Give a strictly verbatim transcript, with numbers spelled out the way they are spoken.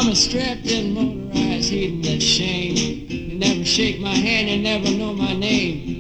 a strapped-in motorized heathen that's shame. You never shake my hand, you never know my name.